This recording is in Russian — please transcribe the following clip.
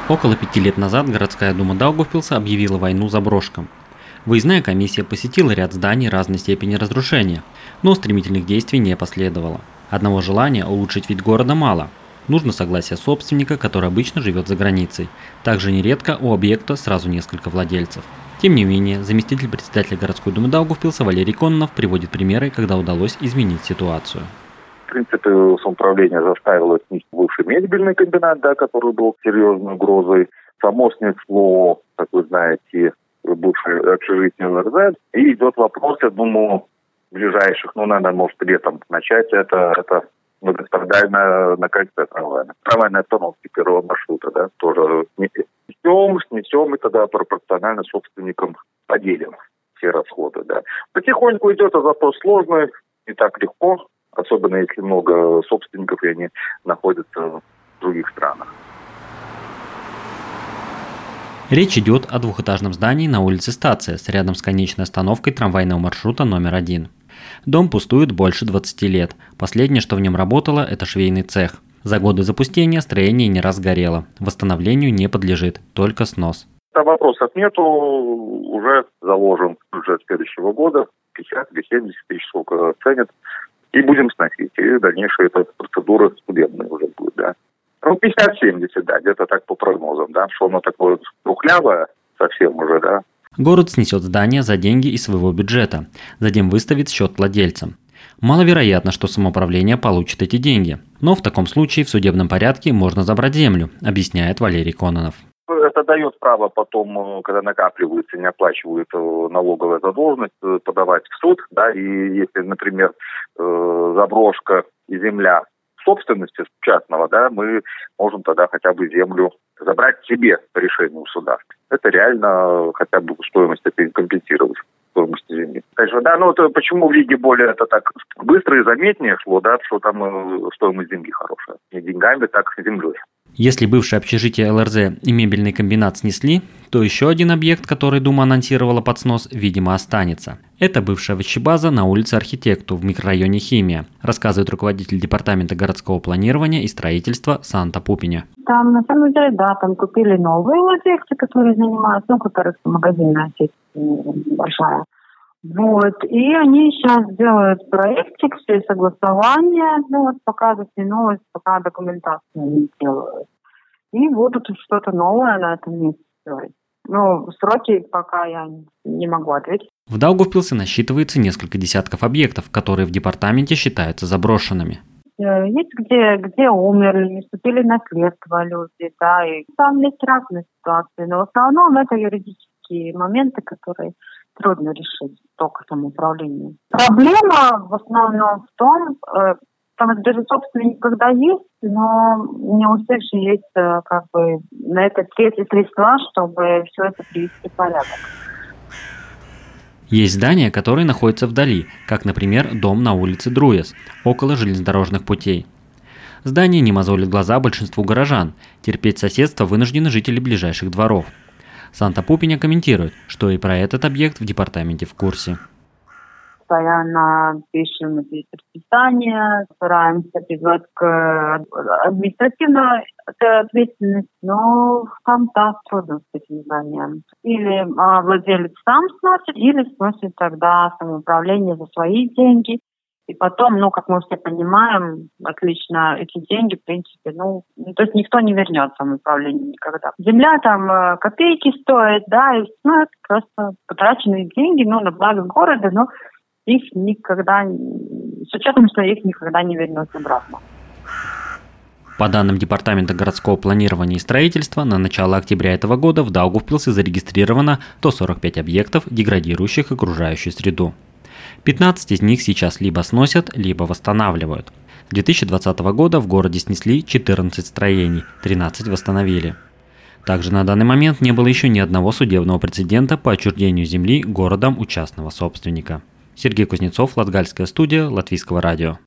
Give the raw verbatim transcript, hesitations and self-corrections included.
Около пяти лет назад городская дума Даугавпилса объявила войну заброшкам. Выездная комиссия посетила ряд зданий разной степени разрушения, но стремительных действий не последовало. Одного желания улучшить вид города мало. Нужно согласие собственника, который обычно живет за границей. Также нередко у объекта сразу несколько владельцев. Тем не менее, заместитель председателя городской думы Даугавпилса Валерий Кононов приводит примеры, когда удалось изменить ситуацию. В принципе, самоуправление заставило снести бывший мебельный комбинат, да, который был серьезной угрозой. Само снесло, как вы знаете, бывшее общежитие ЛРЗ. И идет вопрос, я думаю, ближайших, ну, надо, может, летом начать, это, это многострадальное на кольце трамвайное. Трамвайная остановка первого маршрута, да, тоже снесем, снесем, и тогда пропорционально собственникам поделим все расходы, да. Потихоньку идет, а запрос сложный, не так легко. Особенно если много собственников, и они находятся в других странах. Речь идет о двухэтажном здании на улице Стация, с рядом с конечной остановкой трамвайного маршрута номер один. Дом пустует больше двадцати лет. Последнее, что в нем работало, это швейный цех. За годы запустения строение не раз горело. Восстановлению не подлежит, только снос. Там вопросов нету, уже заложен бюджет следующего года, пятьдесят или семьдесят тысяч, сколько ценят. И будем сносить. И дальнейшая эта процедура судебная уже будет, да. Ну, пятьдесят-семьдесят, да, где-то так по прогнозам, да. Что оно такое трухлявое совсем уже, да. Город снесет здание за деньги из своего бюджета, затем выставит счет владельцам. Маловероятно, что самоуправление получит эти деньги. Но в таком случае в судебном порядке можно забрать землю, объясняет Валерий Кононов. Это дает право потом, когда накапливается, не оплачивает налоговая задолженность, подавать в суд, да, и если, например, заброшка и земля собственности стоимости да, мы можем тогда хотя бы землю забрать себе по решению суда. Это реально хотя бы стоимость это компенсировать. Стоимости земли. Конечно, да, ну это почему в Риге более это так быстро и заметнее шло, да, что там э, стоимость земли хорошая. Не деньгами, так и землей. Если бывшее общежитие ЛРЗ и мебельный комбинат снесли, то еще один объект, который Дума анонсировала под снос, видимо, останется. Это бывшая овощебаза на улице Архитекту в микрорайоне Химия, рассказывает руководитель департамента городского планирования и строительства Санта Пупиня. Там, на самом деле, да, там купили новые владельцы, которые занимаются, ну, которых магазинная сеть большая. Вот, и они сейчас делают проектик, все согласования, ну, вот пока заснулось, пока документацию не делают. И будут что-то новое на этом месте строить. Ну, сроки пока я не могу ответить. В Даугавпилсе насчитывается несколько десятков объектов, которые в департаменте считаются заброшенными. Есть где, где умерли, не вступили в наследство люди, да, и там есть разные ситуации, но в основном это юридические моменты, которые трудно решить только самоуправлением. Проблема в основном в том, э, там даже собственник когда есть, но не у всех же есть э, как бы на это те средства, чтобы все это привести в порядок. Есть здания, которые находятся вдали, как, например, дом на улице Друес, около железнодорожных путей. Здание не мозолит глаза большинству горожан, терпеть соседство вынуждены жители ближайших дворов. Санта Пупиня комментирует, что и про этот объект в департаменте в курсе. Постоянно пишем эти расписания, стараемся призвать к административной ответственности, но там да, трудно с этим зданием. Или а, владелец сам сносит, или сносит тогда самоуправление за свои деньги. И потом, ну, как мы все понимаем, отлично, эти деньги, в принципе, ну, то есть никто не вернет самоуправление никогда. Земля там э, копейки стоит, да, и, ну, это просто потраченные деньги, ну, на благо города, но их никогда, с учетом, что их никогда не вернут обратно. По данным Департамента городского планирования и строительства, на начало октября этого года в Даугавпилсе зарегистрировано сто сорок пять объектов, деградирующих окружающую среду. пятнадцать из них сейчас либо сносят, либо восстанавливают. С две тысячи двадцатого года в городе снесли четырнадцать строений, тринадцать восстановили. Также на данный момент не было еще ни одного судебного прецедента по отчуждению земли городом у частного собственника. Сергей Кузнецов, Латгальская студия, Латвийского радио.